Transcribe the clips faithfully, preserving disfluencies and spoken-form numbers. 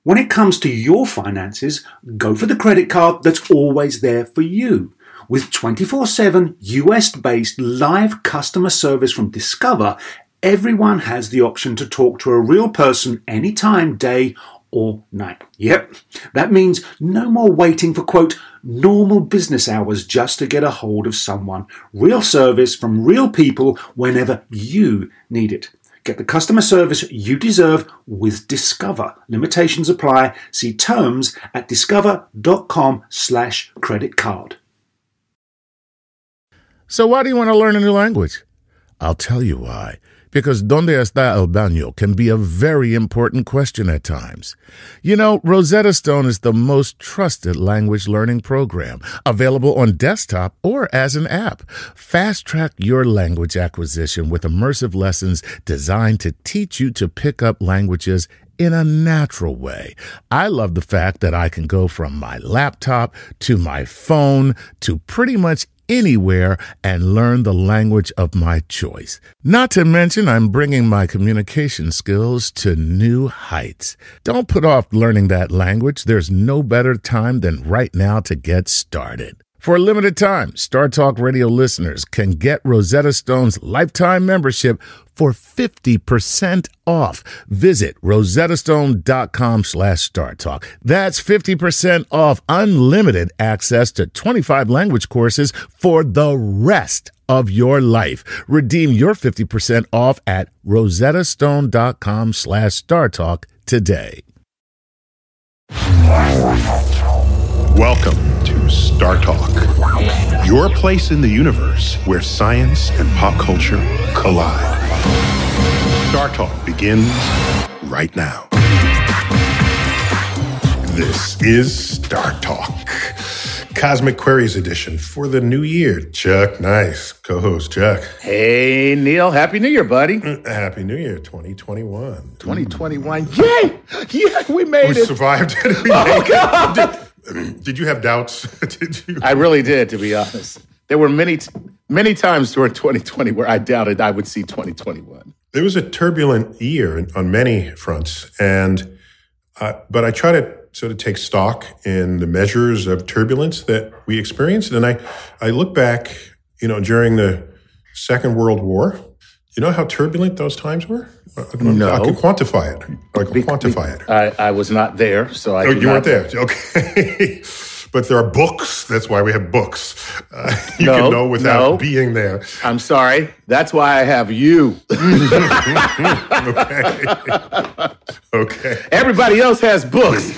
When it comes to your finances, go for the credit card that's always there for you. With twenty-four seven U S-based live customer service from Discover, everyone has the option to talk to a real person anytime, day or night. Yep, that means no more waiting for, quote, normal business hours just to get a hold of someone. Real service from real people whenever you need it. Get the customer service you deserve with Discover. Limitations apply. See terms at discover.com slash credit card. So why do you want to learn a new language? I'll tell you why. Because ¿Dónde está el baño? Can be a very important question at times. You know, Rosetta Stone is the most trusted language learning program, available on desktop or as an app. Fast-track your language acquisition with immersive lessons designed to teach you to pick up languages in a natural way. I love the fact that I can go from my laptop to my phone to pretty much anywhere and learn the language of my choice. Not to mention, I'm bringing my communication skills to new heights. Don't put off learning that language. There's no better time than right now to get started. For a limited time, Star Talk Radio listeners can get Rosetta Stone's lifetime membership for fifty percent off. Visit rosettastone.com slash Star Talk. That's fifty percent off unlimited access to twenty-five language courses for the rest of your life. Redeem your fifty percent off at rosettastone.com slash Star Talk today. Welcome to Star Talk, your place in the universe where science and pop culture collide. Star Talk begins right now. This is Star Talk, Cosmic Queries edition for the new year. Chuck Nice, co-host Chuck. Hey, Neil. Happy New Year, buddy. Happy New Year, twenty twenty-one. twenty twenty-one. Yay! Yeah, we made we it. Survived it. We oh, made God. It. Did, did you have doubts? Did you? I really did, to be honest. There were many, many times during twenty twenty where I doubted I would see twenty twenty-one. It was a turbulent year on many fronts, and uh, but I try to sort of take stock in the measures of turbulence that we experienced, and I, I look back, you know, during the Second World War. You know how turbulent those times were? No. I can quantify it. I can quantify it. I, I was not there, so I. Oh, you weren't not... there. Okay. But there are books. That's why we have books. Uh, you no, can know without no. being there. I'm sorry. That's why I have you. Okay. Okay. Everybody else has books.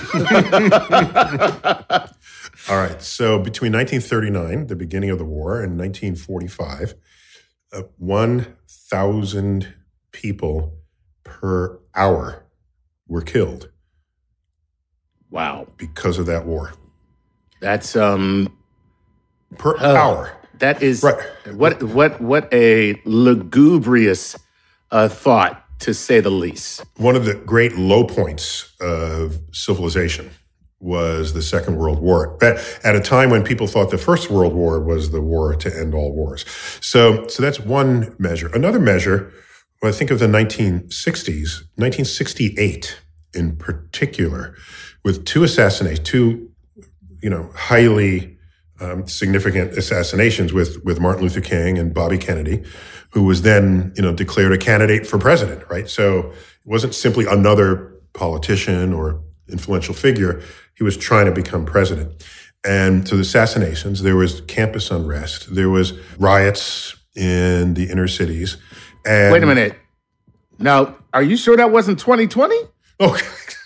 All right. So between nineteen thirty-nine, the beginning of the war, and nineteen forty-five, uh, one thousand people per hour were killed. Wow. Because of that war. That's um per uh, hour. That is right. What what what a lugubrious uh, thought, to say the least. One of the great low points of civilization was the Second World War, at, at a time when people thought the First World War was the war to end all wars. So, so that's one measure. Another measure, when I think of the nineteen sixties, nineteen sixty-eight in particular, with two assassinations, two, you know, highly um, significant assassinations with, with Martin Luther King and Bobby Kennedy, who was then, you know, declared a candidate for president, right? So it wasn't simply another politician or influential figure. He was trying to become president. And so the assassinations, there was campus unrest, there was riots in the inner cities. And wait a minute. Now, are you sure that wasn't twenty twenty? Oh,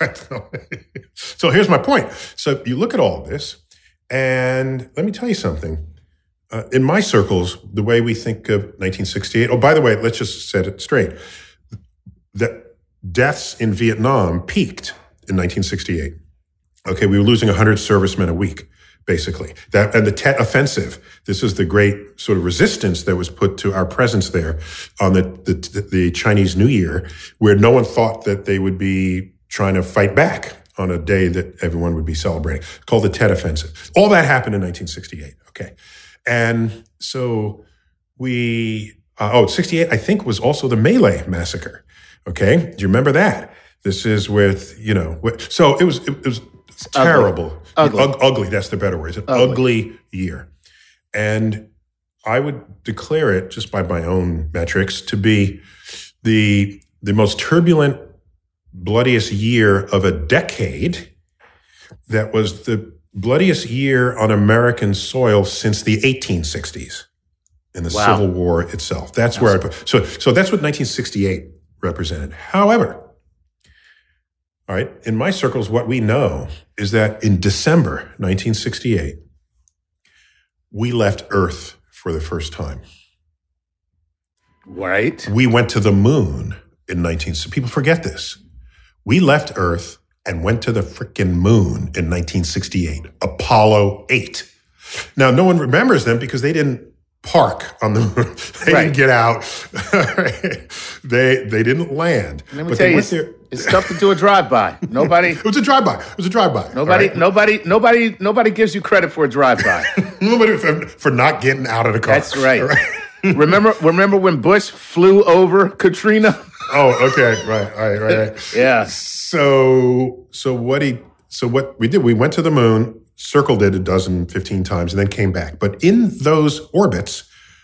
so here's my point. So you look at all of this, and let me tell you something. Uh, in my circles, the way we think of nineteen sixty-eight, oh, by the way, let's just set it straight. That deaths in Vietnam peaked in nineteen sixty-eight. Okay, we were losing one hundred servicemen a week, basically. That and the Tet Offensive. This is the great sort of resistance that was put to our presence there on the, the the Chinese New Year, where no one thought that they would be trying to fight back on a day that everyone would be celebrating. Called the Tet Offensive. All that happened in nineteen sixty-eight. Okay, and so we uh, oh sixty-eight I think was also the My Lai massacre. Okay, do you remember that? This is with, you know, with, so it was, it, it was terrible. Ugly. Ugly. ugly. That's the better word. It's an ugly. ugly year. And I would declare it, just by my own metrics, to be the the most turbulent, bloodiest year of a decade that was the bloodiest year on American soil since the eighteen sixties in the Wow. Civil War itself. That's where I put. So, so that's what nineteen sixty-eight represented. However, all right, in my circles, what we know is that in December nineteen sixty-eight, we left Earth for the first time. Right. We went to the moon in nineteen. So people forget this. We left Earth and went to the freaking moon in nineteen sixty-eight. Apollo eight. Now, no one remembers them because they didn't park on the moon. They Right. didn't get out. they they didn't land. Let me But tell they you, went it's, there. it's tough to do a drive-by. Nobody, It was a drive-by. It was a drive-by. nobody, all right? nobody, nobody, nobody gives you credit for a drive-by. Nobody for, for not getting out of the car. That's right. All remember, remember when Bush flew over Katrina? Oh, okay. Right, right, right, right. Yeah. So, so what he, so what we did, we went to the moon, circled it a dozen, fifteen times, and then came back. But in those orbits,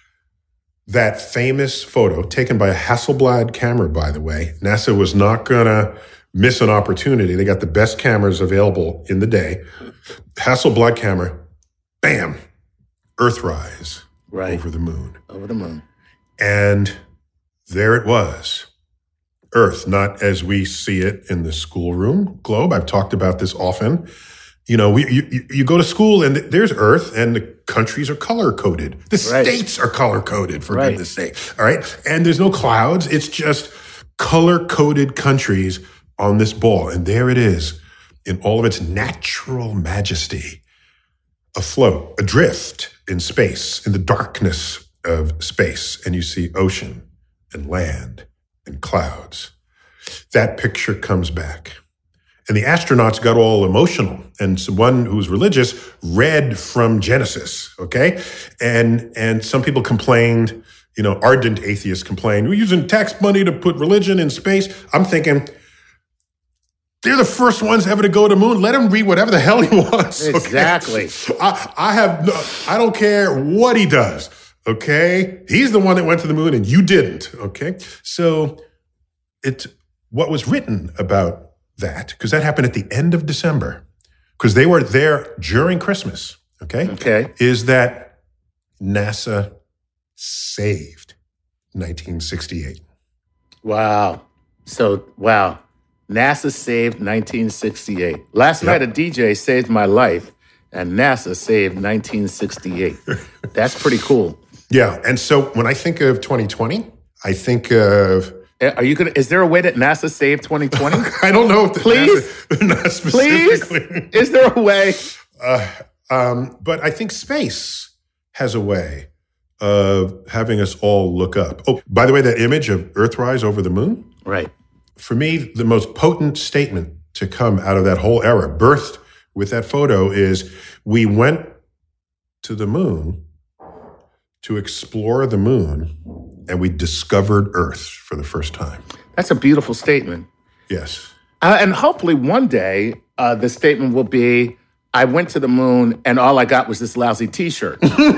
that famous photo taken by a Hasselblad camera, by the way, NASA was not going to miss an opportunity. They got the best cameras available in the day. Hasselblad camera, bam, Earthrise Right. over the moon. Over the moon. And there it was. Earth, not as we see it in the schoolroom globe. I've talked about this often. You know, we, you, you go to school and there's Earth and the countries are color coded. The Right. states are color coded, for Right. goodness sake. All right. And there's no clouds. It's just color coded countries on this ball. And there it is in all of its natural majesty, afloat, adrift in space, in the darkness of space. And you see ocean and land and clouds. That picture comes back. And the astronauts got all emotional. And so one who was religious read from Genesis, okay? And and some people complained, you know, ardent atheists complained, we're using tax money to put religion in space. I'm thinking, they're the first ones ever to go to the moon. Let him read whatever the hell he wants. okay? Exactly. I, I have no, I don't care what he does, okay? He's the one that went to the moon and you didn't, okay? So it's what was written about that, because that happened at the end of December, because they were there during Christmas, okay? Okay. Is that NASA saved nineteen sixty-eight. Wow. So, wow. NASA saved nineteen sixty-eight. Last Yep. night, a D J saved my life, and NASA saved nineteen sixty-eight. That's pretty cool. Yeah, and so when I think of twenty twenty, I think of, Are you gonna? Is there a way that NASA saved twenty twenty? I don't know if the Please? NASA, not Please? specifically. Is there a way? Uh, um, but I think space has a way of having us all look up. Oh, by the way, that image of Earthrise over the moon, Right. for me, the most potent statement to come out of that whole era, birthed with that photo, is we went to the moon to explore the moon, and we discovered Earth for the first time. That's a beautiful statement. Yes. Uh, and hopefully one day uh, the statement will be, I went to the moon and all I got was this lousy T-shirt.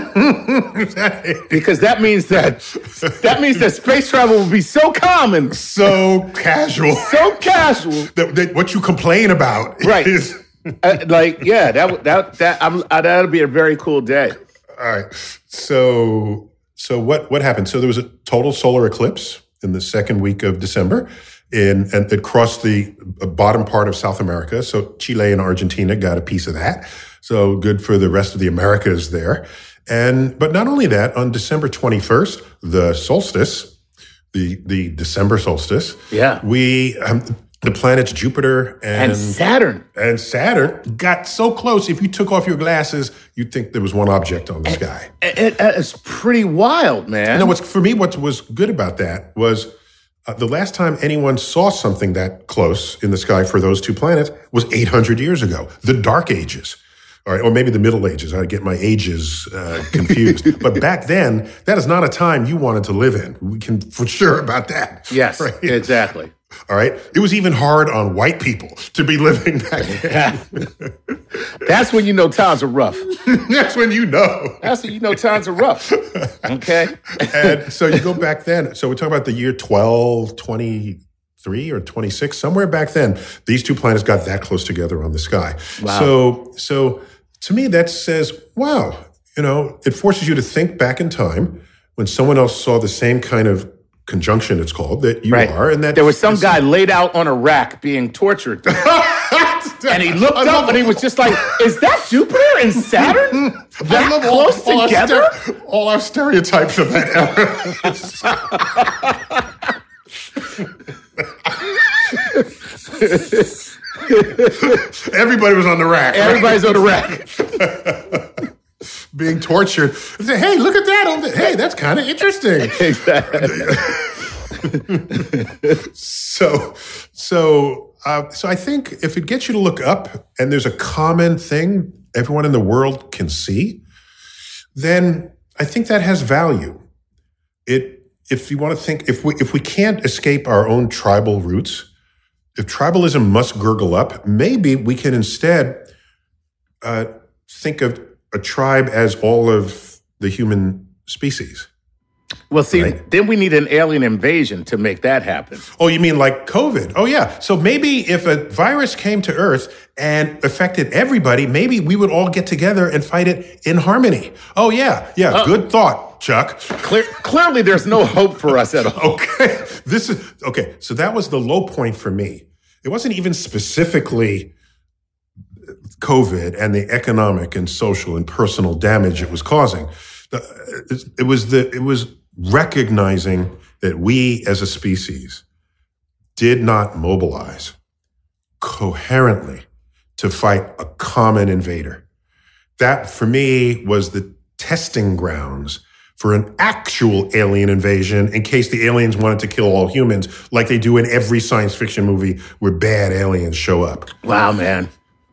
Because that means that that means that space travel will be so common, So casual. so casual. that, that what you complain about Right. is... Uh, like, yeah, that would- that that I'm, uh, that'll be a very cool day. All right. So, so what, what happened? So there was a total solar eclipse in the second week of December, in, and it crossed the bottom part of South America. So Chile and Argentina got a piece of that. So good for the rest of the Americas there. And, but not only that, on December twenty-first, the solstice, the, the December solstice, Yeah. we, um, the planets Jupiter and, And Saturn. and Saturn got so close. If you took off your glasses, you'd think there was one object on the sky. It, it- it's pretty wild, man. No, what's for me, what was good about that was uh, the last time anyone saw something that close in the sky for those two planets was eight hundred years ago, the Dark Ages. All right, or maybe the Middle Ages. I get my ages uh, confused. But back then, that is not a time you wanted to live in. We can for sure about that. Yes, right? Exactly. All right. It was even hard on white people to be living back then. That's when you know times are rough. That's when you know. That's when you know times are rough. Okay. And so you go back then. So we're talking about the year twelve twenty-three or twenty-six, somewhere back then. These two planets got that close together on the sky. Wow. So, so to me, that says, wow, you know, it forces you to think back in time when someone else saw the same kind of conjunction, it's called, that you right. are. And that there was some guy laid out on a rack being tortured. And he looked up all, and he was just like, is that Jupiter and Saturn that I love close all, all together? Our stere- all our stereotypes of that era. Everybody was on the rack. Everybody's right? on the rack. Being tortured. Say, hey, look at that. Hey, that's kind of interesting. Exactly. so, so, uh, so I think if it gets you to look up and there's a common thing everyone in the world can see, then I think that has value. It, if you want to think, if we if we can't escape our own tribal roots, if tribalism must gurgle up, maybe we can instead uh, think of a tribe as all of the human species. Well, see, right? Then we need an alien invasion to make that happen. Oh, you mean like COVID? Oh, yeah. So maybe if a virus came to Earth and affected everybody, maybe we would all get together and fight it in harmony. Oh, yeah. Yeah. Uh, Good thought, Chuck. Clear, clearly, there's no hope for us at all. Okay. This is okay. So that was the low point for me. It wasn't even specifically COVID and the economic and social and personal damage it was causing. It was the it was recognizing that we as a species did not mobilize coherently to fight a common invader. That, for me, was the testing grounds for an actual alien invasion in case the aliens wanted to kill all humans, like they do in every science fiction movie where bad aliens show up. Wow, man.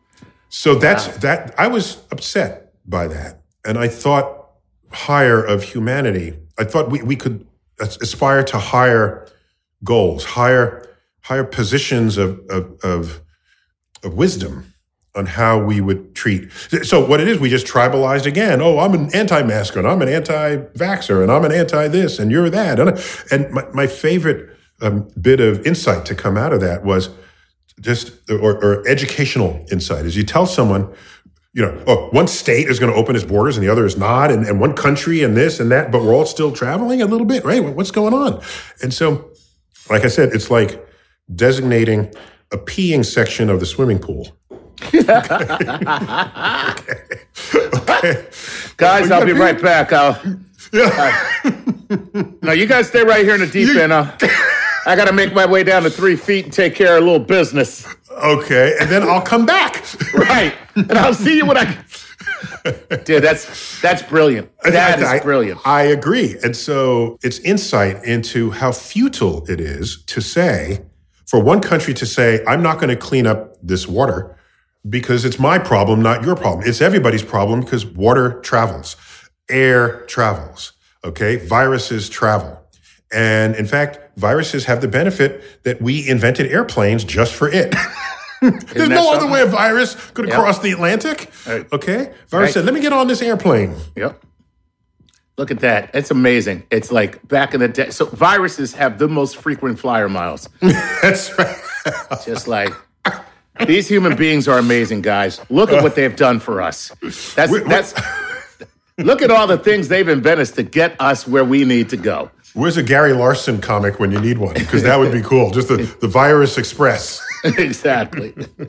So that's wow. that. I was upset by that. And I thought higher of humanity. I thought we, we could aspire to higher goals, higher higher positions of, of, of, of wisdom on how we would treat. So what it is, we just tribalized again. Oh, I'm an anti-masker, and I'm an anti-vaxxer, and I'm an anti-this, and you're that. And my, my favorite um, bit of insight to come out of that was just, or, or educational insight, is you tell someone, you know, oh, one state is going to open its borders and the other is not, and, and one country and this and that, but we're all still traveling a little bit, right? What's going on? And so, like I said, it's like designating a peeing section of the swimming pool. okay. okay. Guys, well, I'll be pee? right back. I'll, yeah. uh, no, you guys stay right here in the deep you, end. I'll, I got to make my way down to three feet and take care of a little business. Okay, and then I'll come back. Right, and I'll see you when I... Dude, that's that's brilliant. That I, I, is brilliant. I agree. And so it's insight into how futile it is to say, for one country to say, I'm not going to clean up this water because it's my problem, not your problem. It's everybody's problem because water travels, air travels, okay? Viruses travel. And in fact, viruses have the benefit that we invented airplanes just for it. There's no something? other way a virus could yep. cross the Atlantic. Right. Okay? Virus right. said, let me get on this airplane. Yep. Look at that. It's amazing. It's like back in the day. So viruses have the most frequent flyer miles. That's right. Just like, these human beings are amazing, guys. Look at what they've done for us. That's we're, that's. We're, look at all the things they've invented to get us where we need to go. Where's a Gary Larson comic when you need one? Because that would be cool. Just the, the Virus Express. Exactly.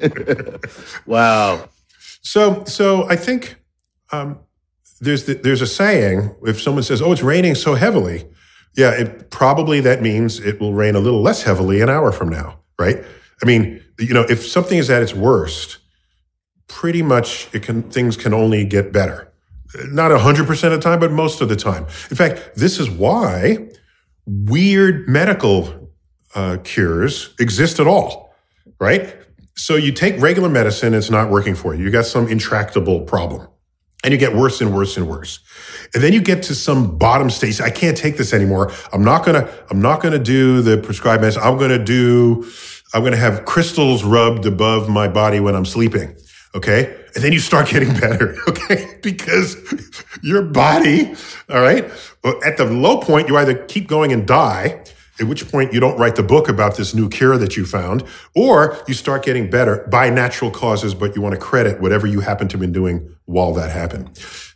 Wow. So, so I think um, there's the, there's a saying. If someone says, "Oh, it's raining so heavily," yeah, it probably that means it will rain a little less heavily an hour from now, right? I mean, you know, if something is at its worst, pretty much it can things can only get better. Not one hundred percent of the time, but most of the time. In fact, this is why weird medical uh, cures exist at all, right? So you take regular medicine, it's not working for you. You got some intractable problem. And you get worse and worse and worse. And then you get to some bottom stage. I can't take this anymore. I'm not gonna, I'm not gonna do the prescribed medicine. I'm gonna do, I'm gonna have crystals rubbed above my body when I'm sleeping. Okay? And then you start getting better, okay? Because your body, all right, at the low point, you either keep going and die, at which point you don't write the book about this new cure that you found, or you start getting better by natural causes, but you want to credit whatever you happen to have been doing while that happened.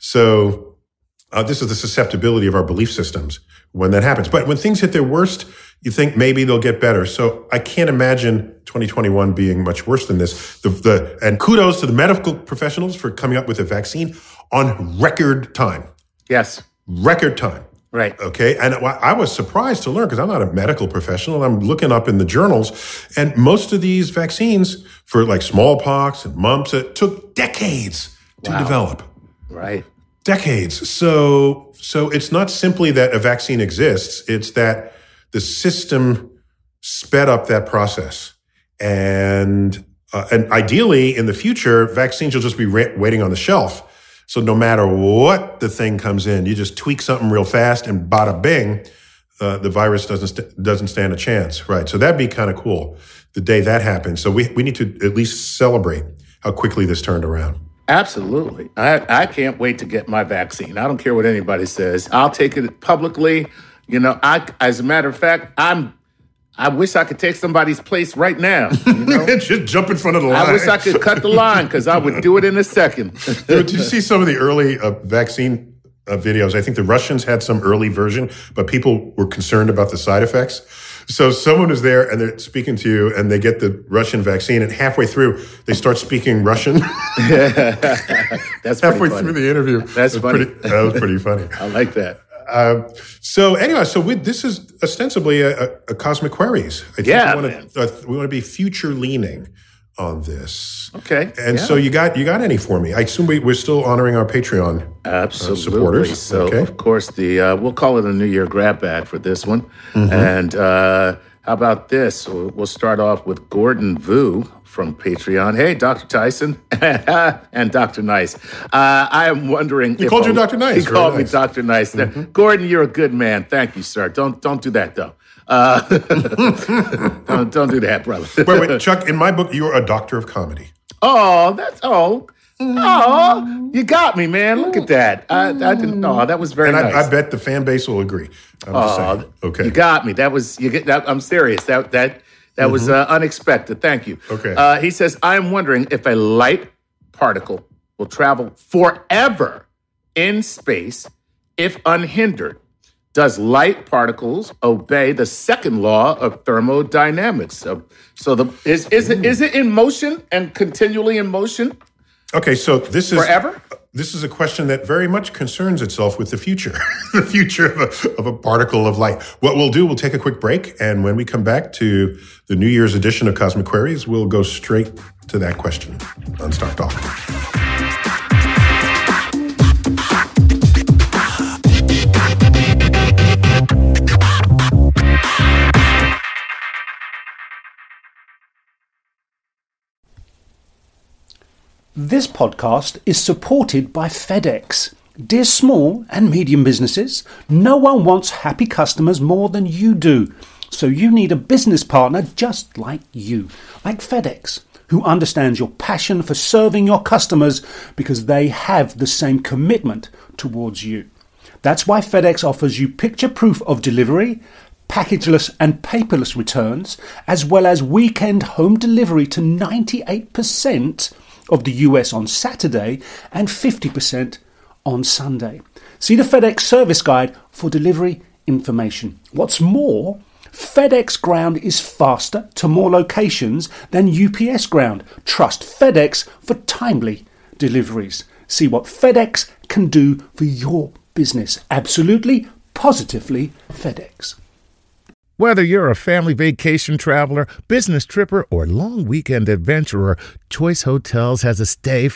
So uh, this is the susceptibility of our belief systems when that happens. But when things hit their worst, you think maybe they'll get better. So I can't imagine twenty twenty-one being much worse than this. The, the, and kudos to the medical professionals for coming up with a vaccine on record time. Yes. Record time. Right. Okay. And I was surprised to learn, because I'm not a medical professional. I'm looking up in the journals, and most of these vaccines for like smallpox and mumps, it took decades to Wow. develop. Right. Decades. So, so it's not simply that a vaccine exists. It's that the system sped up that process. And, uh, and ideally in the future, vaccines will just be ra- waiting on the shelf. So no matter what the thing comes in, you just tweak something real fast and bada bing, uh, the virus doesn't st- doesn't stand a chance, right? So that'd be kind of cool the day that happens. So we we need to at least celebrate how quickly this turned around. Absolutely. I, I can't wait to get my vaccine. I don't care what anybody says. I'll take it publicly. You know, I as a matter of fact, I'm I wish I could take somebody's place right now. You know? Just jump in front of the line. I wish I could cut the line, because I would do it in a second. Did you see some of the early uh, vaccine uh, videos? I think the Russians had some early version, but people were concerned about the side effects. So someone is there and they're speaking to you, and they get the Russian vaccine, and halfway through they start speaking Russian. That's halfway funny. through the interview. That's that funny. Pretty, that was pretty funny. I like that. Um, so anyway, so we, this is ostensibly a, a, a Cosmic Queries. I think Yeah, we want to uh, we want to be future leaning on this. Okay. And yeah. so you got you got any for me? I assume we, we're still honoring our Patreon Absolutely. uh, supporters. So okay. of course the uh, we'll call it a New Year grab bag for this one. Mm-hmm. And uh, how about this? We'll we'll start off with Gordon Vu from Patreon. Hey, Doctor Tyson and Doctor Nice. Uh, I am wondering. He if called you a- Doctor Nice. He Very called nice. me Doctor Nice. Mm-hmm. Gordon, you're a good man. Thank you, sir. Don't don't do that though. Uh, don't don't do that, brother. Wait, wait, Chuck. In my book, you're a doctor of comedy. Oh, that's oh. Oh, you got me, man. Look at that. I, I didn't know. That was very And I, nice. I bet the fan base will agree. I'm just saying. Okay. You got me. That was you get that. I'm serious. That that that mm-hmm. was uh, unexpected. Thank you. Okay. Uh, he says, I'm wondering if a light particle will travel forever in space if unhindered. Does light particles obey the second law of thermodynamics? So, so the is is it, is it in motion and continually in motion? Okay, so this is Forever? This is a question that very much concerns itself with the future, the future of a, of a particle of light. What we'll do, we'll take a quick break, and when we come back to the New Year's edition of Cosmic Queries, we'll go straight to that question on Star Talk. This podcast is supported by FedEx. Dear small and medium businesses, no one wants happy customers more than you do. So you need a business partner just like you, like FedEx, who understands your passion for serving your customers because they have the same commitment towards you. That's why FedEx offers you picture proof of delivery, packageless and paperless returns, as well as weekend home delivery to ninety-eight percent of the U S on Saturday and fifty percent on Sunday. See the FedEx service guide for delivery information. What's more, FedEx Ground is faster to more locations than U P S Ground. Trust FedEx for timely deliveries. See what FedEx can do for your business. Absolutely, positively FedEx. Whether you're a family vacation traveler, business tripper, or long weekend adventurer, Choice Hotels has a stay for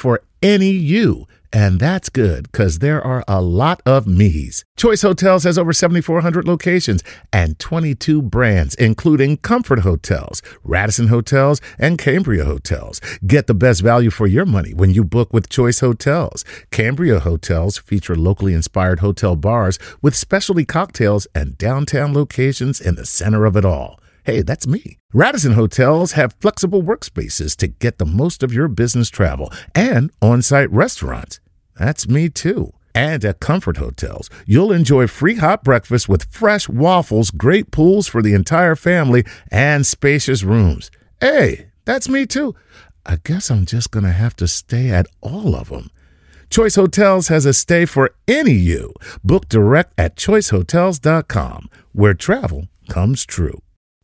any you. And that's good, because there are a lot of me's. Choice Hotels has over seventy-four hundred locations and twenty-two brands, including Comfort Hotels, Radisson Hotels, and Cambria Hotels. Get the best value for your money when you book with Choice Hotels. Cambria Hotels feature locally inspired hotel bars with specialty cocktails and downtown locations in the center of it all. Hey, that's me. Radisson Hotels have flexible workspaces to get the most of your business travel and on-site restaurants. That's me too. And at Comfort Hotels, you'll enjoy free hot breakfast with fresh waffles, great pools for the entire family, and spacious rooms. Hey, that's me too. I guess I'm just going to have to stay at all of them. Choice Hotels has a stay for any you. Book direct at choice hotels dot com, where travel comes true.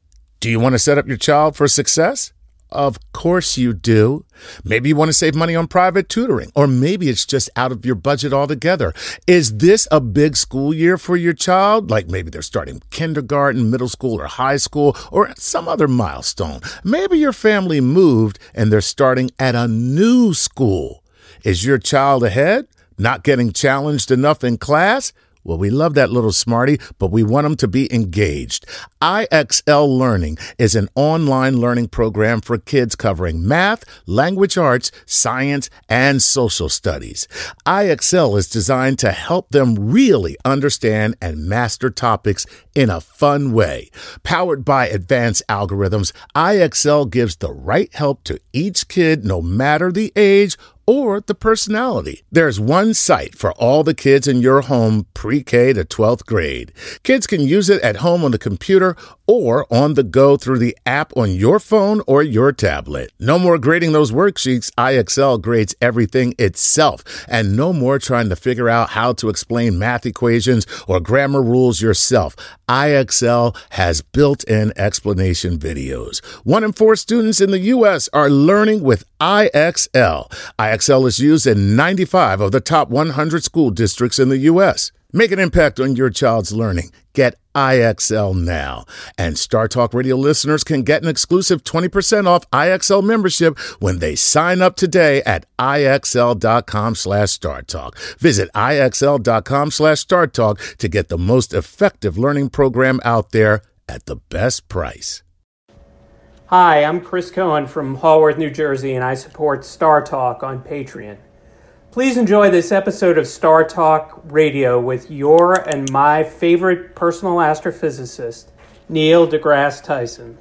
Do you want to set up your child for success? Of course you do. Maybe you want to save money on private tutoring, or maybe it's just out of your budget altogether. Is this a big school year for your child? Like maybe they're starting kindergarten, middle school, or high school, or some other milestone. Maybe your family moved and they're starting at a new school. Is your child ahead? Not getting challenged enough in class? Well, we love that little smarty, but we want them to be engaged. I X L Learning is an online learning program for kids covering math, language arts, science, and social studies. I X L is designed to help them really understand and master topics in a fun way. Powered by advanced algorithms, I X L gives the right help to each kid, no matter the age or the personality. There's one site for all the kids in your home, pre-K to twelfth grade. Kids can use it at home on the computer or on the go through the app on your phone or your tablet. No more grading those worksheets. I X L grades everything itself. And no more trying to figure out how to explain math equations or grammar rules yourself. I X L has built-in explanation videos. One in four students in the U S are learning with I X L. I X L is used in ninety-five of the top one hundred school districts in the U S. Make an impact on your child's learning. Get I X L now. And Star Talk Radio listeners can get an exclusive twenty percent off I X L membership when they sign up today at IXL.com slash Star Talk. Visit IXL.com slash Star Talk to get the most effective learning program out there at the best price. Hi, I'm Chris Cohen from Haworth, New Jersey, and I support Star Talk on Patreon. Please enjoy this episode of Star Talk Radio with your and my favorite personal astrophysicist, Neil deGrasse Tyson.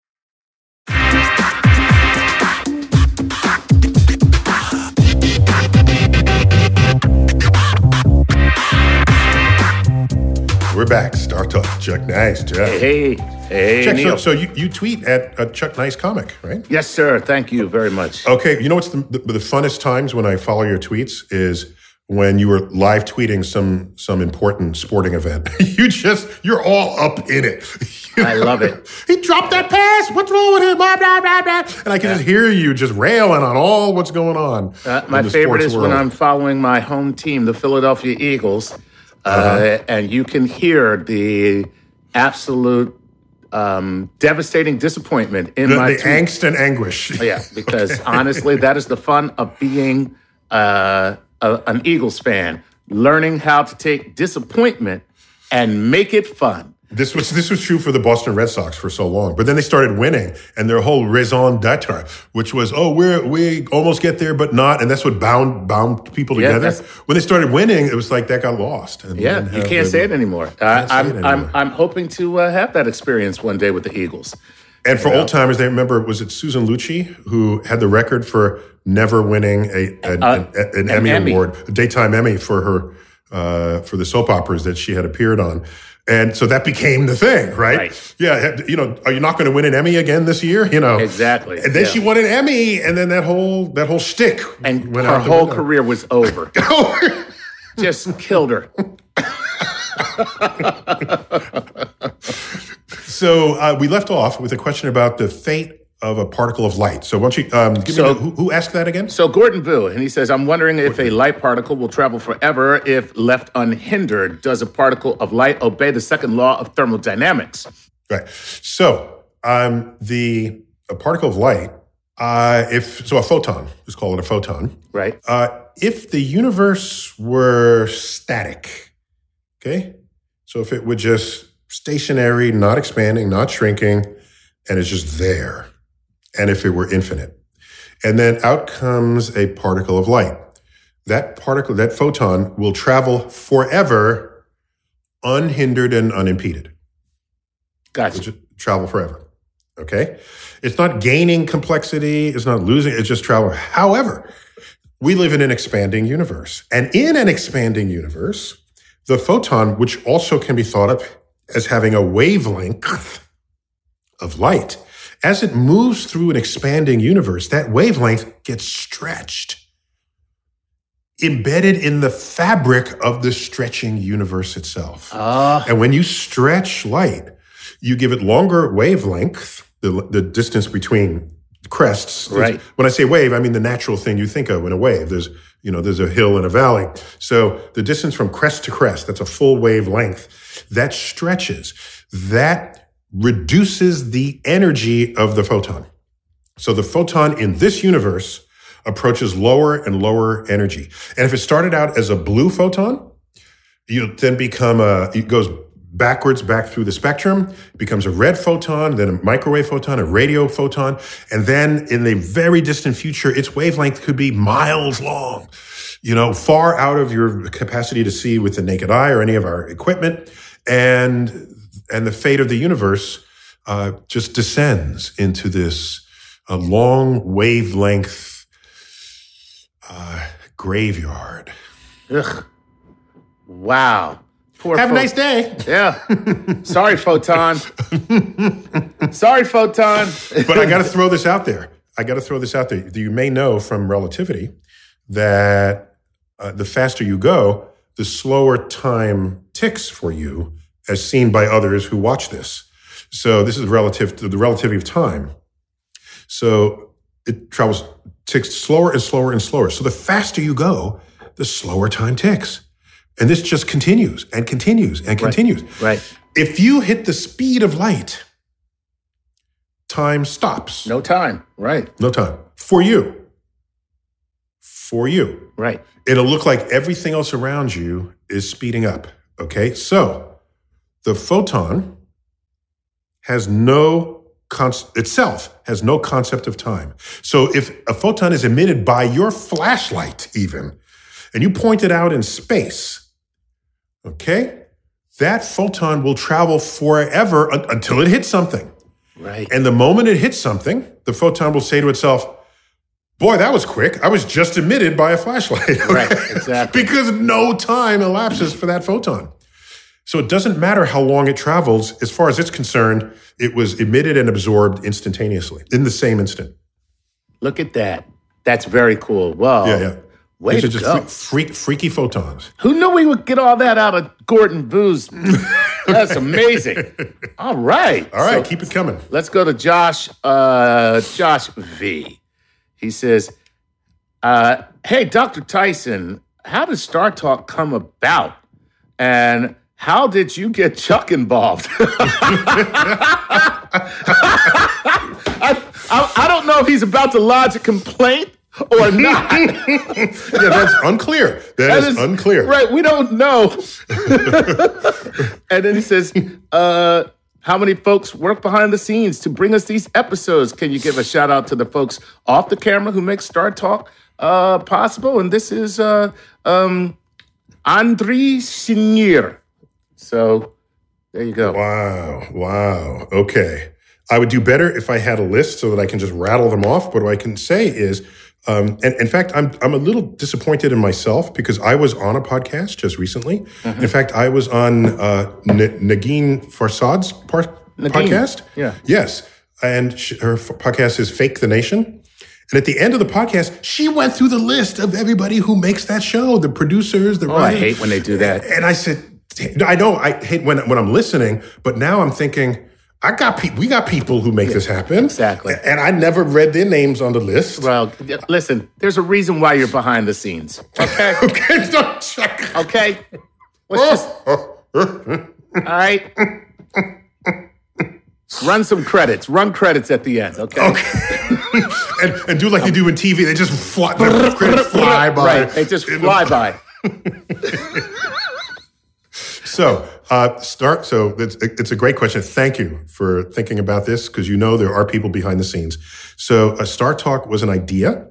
We're back. Star Talk. Chuck Nice, Chuck. Hey, hey, Chuck, Neil. so, so you, you tweet at a Chuck Nice comic, right? Yes, sir. Thank you very much. Okay. You know what's the, the, the funnest times when I follow your tweets is when you were live tweeting some some important sporting event. you just, you're all up in it. You I know? love it. He dropped that pass. What's wrong with him? Blah, blah, blah, blah. And I can yeah. just hear you just railing on all what's going on. Uh, my favorite is world. When I'm following my home team, the Philadelphia Eagles. Uh-huh. Uh, and you can hear the absolute um, devastating disappointment in the, my the tweet. angst and anguish. Yeah, because honestly, that is the fun of being uh, a, an Eagles fan, learning how to take disappointment and make it fun. This was this was true for the Boston Red Sox for so long, but then they started winning, and their whole raison d'être, which was, oh, we're we almost get there, but not, and that's what bound bound people together. Yeah, when they started winning, it was like that got lost. And yeah, you can't the, say it anymore. Uh, I'm, it anymore. I'm I'm hoping to uh, have that experience one day with the Eagles. And for old timers, they remember, was it Susan Lucci who had the record for never winning a an, uh, an, an, an Emmy, Emmy award, a daytime Emmy for her uh, for the soap operas that she had appeared on. And so that became the thing, right? right? Yeah, you know, are you not going to win an Emmy again this year? You know, exactly. And then yeah. she won an Emmy, and then that whole that whole shtick and went her out the whole window. career was over. Just killed her. So uh, we left off with a question about the fate of a particle of light. So why don't you um, give so, me the, who, who asked that again? So Gordon Vu, and he says, I'm wondering if a light particle will travel forever if left unhindered. Does a particle of light obey the second law of thermodynamics? Right. So um, the a particle of light Uh, if so, a photon. Let's call it a photon. Right. Uh, if the universe were static, okay? So if it were just stationary, not expanding, not shrinking, and it's just there, and if it were infinite, and then out comes a particle of light. That particle, that photon, will travel forever, unhindered and unimpeded. Gotcha. It'll just travel forever. Okay? It's not gaining complexity. It's not losing. It's just travel. However, we live in an expanding universe. And in an expanding universe, the photon, which also can be thought of as having a wavelength of light, as it moves through an expanding universe, that wavelength gets stretched, embedded in the fabric of the stretching universe itself. Ah. And when you stretch light, you give it longer wavelength, the, the distance between crests. Right. When I say wave, I mean the natural thing you think of in a wave. There's, you know, there's a hill and a valley. So the distance from crest to crest, that's a full wavelength, that stretches. That reduces the energy of the photon. So the photon in this universe approaches lower and lower energy. And if it started out as a blue photon, you then become a, it goes backwards back through the spectrum, becomes a red photon, then a microwave photon, a radio photon, and then in the very distant future, its wavelength could be miles long, you know, far out of your capacity to see with the naked eye or any of our equipment. And, and the fate of the universe uh, just descends into this uh, long wavelength uh, graveyard. Ugh. Wow. Poor Have a pho- nice day. Yeah. Sorry, photon. Sorry, photon. But I got to throw this out there. I got to throw this out there. You may know from relativity that uh, the faster you go, the slower time ticks for you, as seen by others who watch this. So this is relative to the relativity of time. So it travels, ticks slower and slower and slower. So the faster you go, the slower time ticks. And this just continues and continues and continues. Right. Right. If you hit the speed of light, time stops. No time. Right. No time. For you. For you. Right. It'll look like everything else around you is speeding up. Okay? So the photon has no, con- itself has no concept of time. So if a photon is emitted by your flashlight even, and you point it out in space, okay, that photon will travel forever un- until it hits something. Right. And the moment it hits something, the photon will say to itself, boy, that was quick. I was just emitted by a flashlight. Okay? Right, exactly. Because no time elapses for that photon. So it doesn't matter how long it travels. As far as it's concerned, it was emitted and absorbed instantaneously in the same instant. Look at that. That's very cool. Wow. Yeah, yeah. Way These to are just go. freak, freak, freaky photons. Who knew we would get all that out of Gordon Boo's? That's amazing. All right. All right, So keep it coming. let's go to Josh, uh, Josh V. He says, uh, hey, Doctor Tyson, how did Star Talk come about? And how did you get Chuck involved? I, I, I don't know if he's about to lodge a complaint or not. Yeah, that's unclear. that is, is unclear. Right, we don't know. And then he says, uh, how many folks work behind the scenes to bring us these episodes? Can you give a shout out to the folks off the camera who make Star Talk uh, possible? And this is uh, um, Andre Senior. So there you go. Wow. Wow. Okay. I would do better if I had a list so that I can just rattle them off. But what I can say is, um, and in fact, I'm I'm a little disappointed in myself because I was on a podcast just recently. Mm-hmm. In fact, I was on uh, N- Negin Farsad's par- podcast. Yeah. Yes. And she, her f- podcast is Fake the Nation. And at the end of the podcast, she went through the list of everybody who makes that show, the producers, the Oh, I writers. hate when they do that. And I said, I know I hate when when I'm listening, but now I'm thinking, I got people. We got people who make this happen. Exactly. And I never read their names on the list. Well, listen, there's a reason why you're behind the scenes. Okay? Okay, don't check. Okay? Let's just, all right? Run some credits. Run credits at the end, okay? Okay. and, and do like they do in T V. They just fly, the credits fly by. Right, they just fly by. So, uh, start. So it's, it's a great question. Thank you for thinking about this, because you know there are people behind the scenes. So, uh, Star Talk was an idea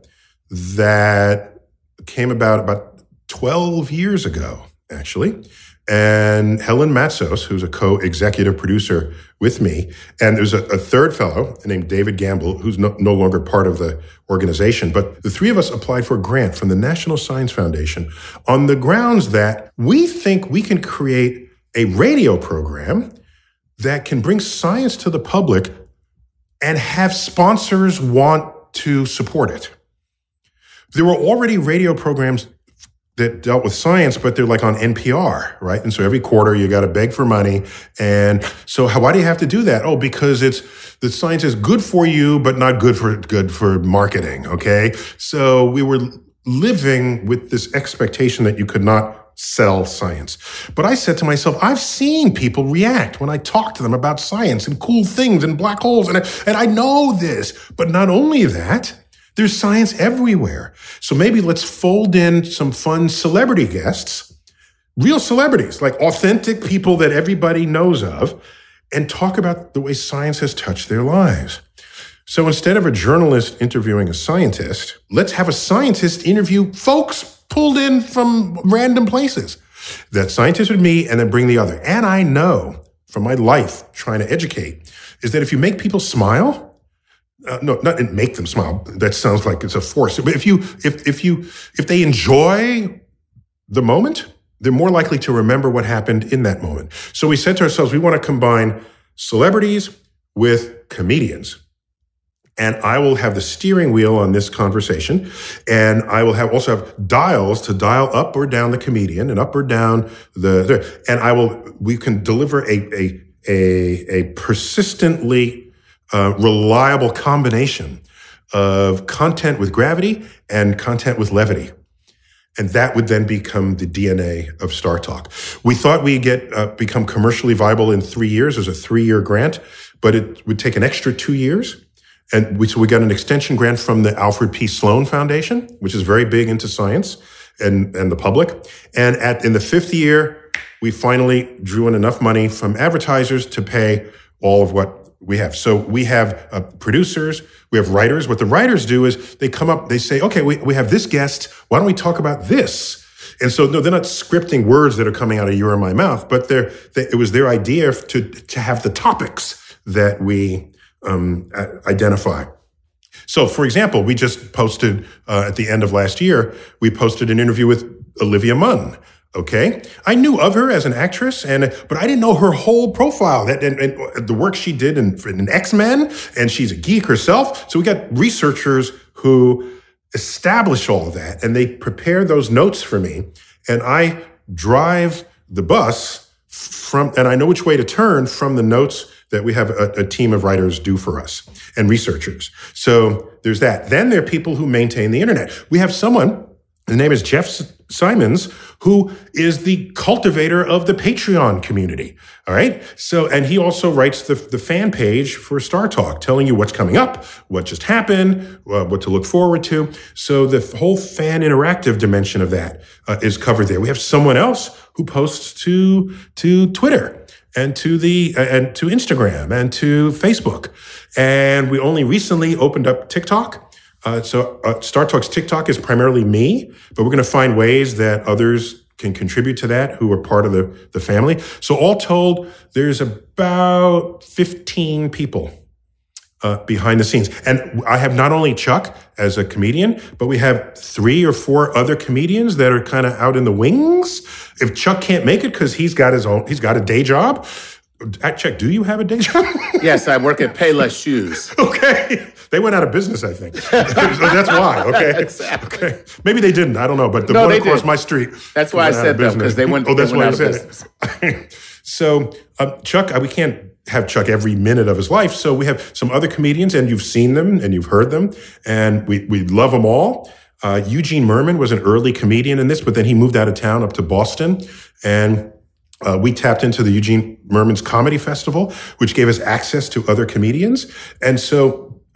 that came about about twelve years ago, actually. And Helen Matsos, who's a co-executive producer with me, and there's a, a third fellow named David Gamble, who's no, no longer part of the organization. But the three of us applied for a grant from the National Science Foundation on the grounds that we think we can create a radio program that can bring science to the public and have sponsors want to support it. There were already radio programs that dealt with science, but they're like on N P R, right? And so every quarter you got to beg for money. And so how, why do you have to do that? Oh, because it's, the science is good for you, but not good for, good for marketing. Okay. So we were living with this expectation that you could not sell science. But I said to myself, I've seen people react when I talk to them about science and cool things and black holes. And I, and I know this, but not only that, there's science everywhere. So maybe let's fold in some fun celebrity guests, real celebrities, like authentic people that everybody knows of, and talk about the way science has touched their lives. So instead of a journalist interviewing a scientist, let's have a scientist interview folks pulled in from random places. That scientist would meet and then bring the other. And I know from my life trying to educate is that if you make people smile, Uh, no, not make them smile. That sounds like it's a force. But if you, if if you, if they enjoy the moment, they're more likely to remember what happened in that moment. So we said to ourselves, we want to combine celebrities with comedians. And I will have the steering wheel on this conversation, and I will have also have dials to dial up or down the comedian and up or down the. the and I will. We can deliver a a a, a persistently Uh, reliable combination of content with gravity and content with levity. And that would then become the D N A of Star Talk. We thought we'd get uh, become commercially viable in three years. There's a three-year grant, but it would take an extra two years. And we, so we got an extension grant from the Alfred P. Sloan Foundation, which is very big into science and, and the public. And at in the fifth year, we finally drew in enough money from advertisers to pay all of what we have. So we have uh, producers, we have writers. What the writers do is they come up, they say, okay, we, we have this guest. Why don't we talk about this? And so no, they're not scripting words that are coming out of your or my mouth, but they're, they, it was their idea to, to have the topics that we um, identify. So for example, we just posted uh, at the end of last year, we posted an interview with Olivia Munn. Okay, I knew of her as an actress, and but I didn't know her whole profile. That and, and the work she did in, in X-Men, and she's a geek herself. So we got researchers who establish all of that, and they prepare those notes for me, and I drive the bus from, and I know which way to turn from the notes that we have a, a team of writers do for us and researchers. So there's that. Then there are people who maintain the internet. We have someone. His name is Jeff Simons, who is the cultivator of the Patreon community. All right. So, and he also writes the, the fan page for Star Talk, telling you what's coming up, what just happened, uh, what to look forward to. So the whole fan interactive dimension of that uh, is covered there. We have someone else who posts to, to Twitter and to the, uh, and to Instagram and to Facebook. And we only recently opened up TikTok. Uh, so uh, Star Talk's TikTok is primarily me, but we're going to find ways that others can contribute to that who are part of the, the family. So all told, there's about fifteen people uh, behind the scenes. And I have not only Chuck as a comedian, but we have three or four other comedians that are kind of out in the wings. If Chuck can't make it because he's got his own, he's got a day job. Chuck, do you have a day job? Yes, I work at Payless Shoes. Okay. They went out of business, I think. So that's why, okay? Exactly. Okay. Maybe they didn't. I don't know. But the no, one they across did. my street. That's why I said that, because they went, oh, that's they went why out I of said business. It. So, um, Chuck, we can't have Chuck every minute of his life. So we have some other comedians, and you've seen them, and you've heard them, and we, we love them all. Uh, Eugene Merman was an early comedian in this, but then he moved out of town up to Boston, and Uh, we tapped into the Eugene Merman's Comedy Festival, which gave us access to other comedians. And so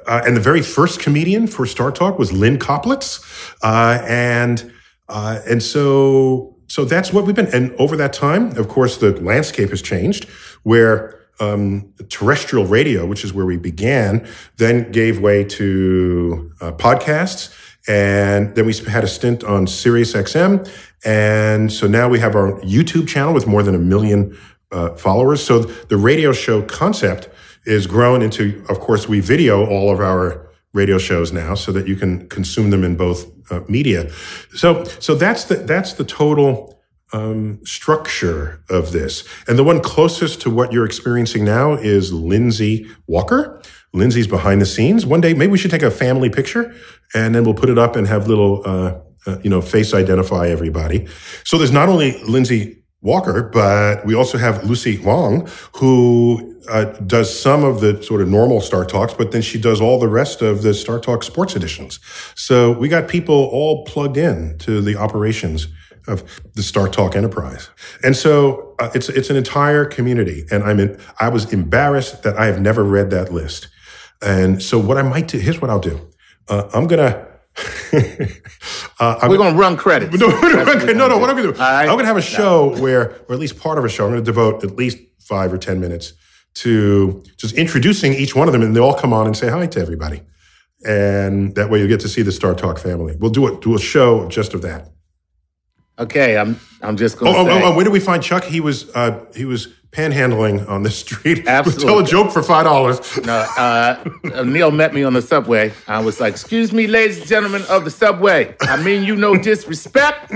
uh, and the very first comedian for Star Talk was Lynn Koplitz. Uh, and, uh, and so, so that's what we've been. And over that time, of course, the landscape has changed where, um, terrestrial radio, which is where we began, then gave way to, uh, podcasts. And then we had a stint on Sirius X M. And so now we have our YouTube channel with more than a million uh, followers. So the radio show concept is grown into, of course, we video all of our radio shows now so that you can consume them in both uh, media. So so that's the that's the total um, structure of this. And the one closest to what you're experiencing now is Lindsay Walker. Lindsay's behind the scenes. One day, maybe we should take a family picture and then we'll put it up and have little, uh, uh, you know, face identify everybody. So there's not only Lindsay Walker, but we also have Lucy Wong, who uh, does some of the sort of normal Star Talks, but then she does all the rest of the Star Talk sports editions. So we got people all plugged in to the operations of the Star Talk enterprise. And so uh, it's it's an entire community. And I'm in, I was embarrassed that I have never read that list. And so what I might do, here's what I'll do. Uh, I'm going to... uh, We're going to run credits. No, no, no, no, no what I'm going to do, right. I'm going to have a show no. where, or at least part of a show, I'm going to devote at least five or ten minutes to just introducing each one of them, and they all come on and say hi to everybody. And that way you get to see the Star Talk family. We'll do a, do a show just of that. Okay, I'm I'm just going to oh, say. Oh, oh, where did we find Chuck? He was uh, he was panhandling on the street. Absolutely. Tell a joke for five dollars. No, uh, Neil met me on the subway. I was like, excuse me, ladies and gentlemen of the subway. I mean you no disrespect.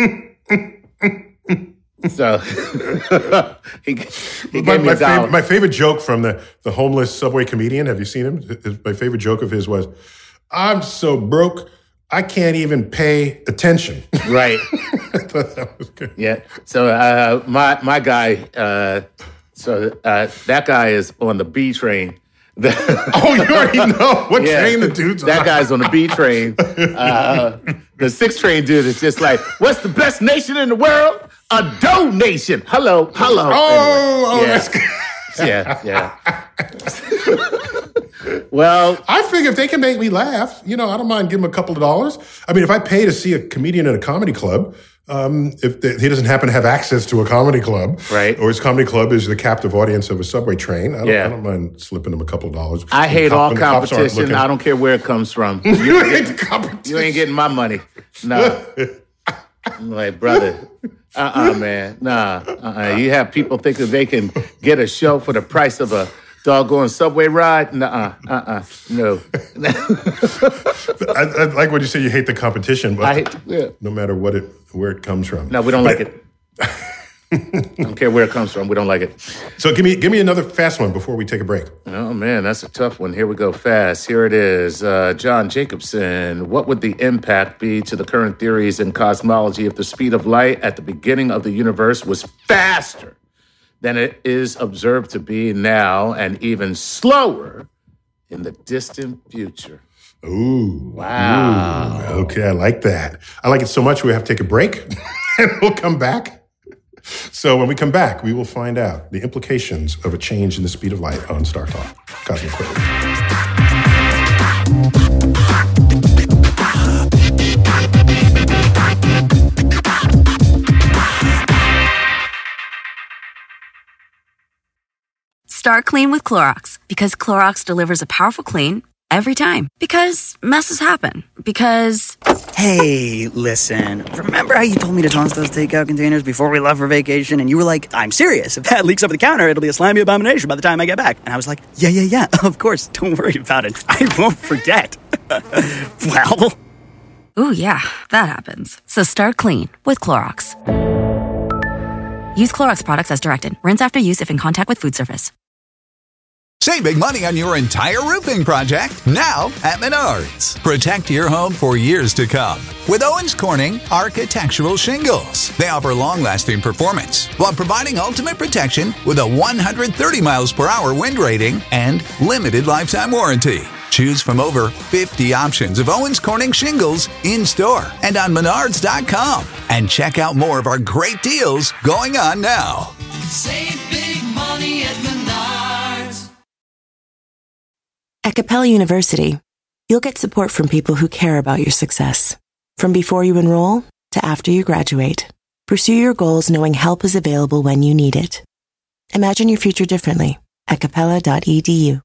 So he, he my, gave me my, a dollar. fav- my favorite joke from the, the homeless subway comedian, have you seen him? My favorite joke of his was, I'm so broke, I can't even pay attention. Right. I thought that was good. Yeah. So uh, my my guy, uh, so uh, that guy is on the B train. Oh, you already know what yeah, train the dude's that on. That guy's on the B train. Uh, the six train dude is just like, what's the best nation in the world? A donation. Hello, hello. Oh, anyway, oh yeah. that's good. Yeah, yeah. Well, I figure if they can make me laugh, you know, I don't mind giving them a couple of dollars. I mean, if I pay to see a comedian at a comedy club, um, if they, he doesn't happen to have access to a comedy club, right, or his comedy club is the captive audience of a subway train, I don't, yeah. I don't mind slipping them a couple of dollars. I hate cop, all competition. I don't care where it comes from. You, you hate the competition. You ain't getting my money. No. I'm like, brother, uh-uh, man. Nah, uh-uh. You have people thinking they can get a show for the price of a doggone subway ride? Nuh-uh, uh-uh, no. I, I like what you say, you hate the competition, but I hate, yeah. no matter what it, where it comes from. No, we don't but, like it. I don't care where it comes from. We don't like it. So give me give me another fast one before we take a break. Oh, man, that's a tough one. Here we go fast. Here it is. Uh, John Jacobson. What would the impact be to the current theories in cosmology if the speed of light at the beginning of the universe was faster than it is observed to be now and even slower in the distant future? Ooh. Wow. Ooh, okay, I like that. I like it so much we have to take a break and we'll come back. So when we come back, we will find out the implications of a change in the speed of light on Star Talk. Cosmic Quick. Start clean with Clorox, because Clorox delivers a powerful clean every time. Because messes happen. Because... Hey, listen, remember how you told me to toss those takeout containers before we left for vacation? And you were like, I'm serious. If that leaks over the counter, it'll be a slimy abomination by the time I get back. And I was like, yeah, yeah, yeah, of course. Don't worry about it. I won't forget. Well... Ooh, yeah, that happens. So start clean with Clorox. Use Clorox products as directed. Rinse after use if in contact with food surface. Save big money on your entire roofing project now at Menards. Protect your home for years to come with Owens Corning Architectural Shingles. They offer long-lasting performance while providing ultimate protection with a one hundred thirty miles per hour wind rating and limited lifetime warranty. Choose from over fifty options of Owens Corning shingles in-store and on menards dot com. And check out more of our great deals going on now. Save big money at Menards. At Capella University, You'll get support from people who care about your success. From before you enroll to after you graduate, pursue your goals knowing help is available when you need it. Imagine your future differently at capella dot e d u.